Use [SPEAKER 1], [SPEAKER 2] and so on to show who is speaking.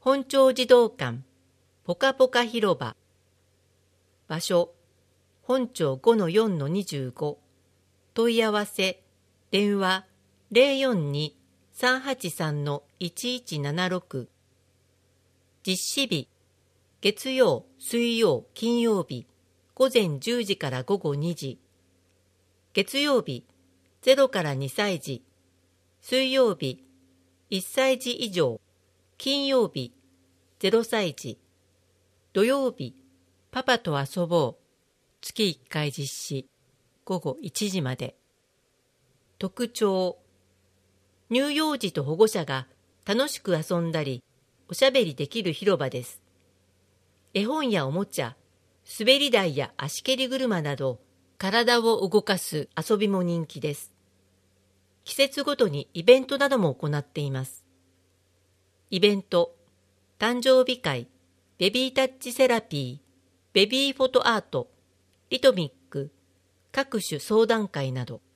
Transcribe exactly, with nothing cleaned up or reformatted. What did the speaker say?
[SPEAKER 1] 本町児童館ポカポカ広場。場所、本町 ごのよんのにじゅうご。問い合わせ、電話 ゼロよんに さんはちさん いちいちななろく。実施日、月曜、水曜、金曜日、午前じゅうじから午後にじ。月曜日、ゼロからにさい児。水曜日、いっさい児以上。金曜日、ゼロさい児。土曜日、パパと遊ぼう。月いっかい実施。午後いちじまで。特徴、乳幼児と保護者が楽しく遊んだり、おしゃべりできる広場です。絵本やおもちゃ、滑り台や足蹴り車など、体を動かす遊びも人気です。季節ごとにイベントなども行っています。イベント、誕生日会、ベビータッチセラピー、ベビーフォトアート、リトミック、各種相談会など。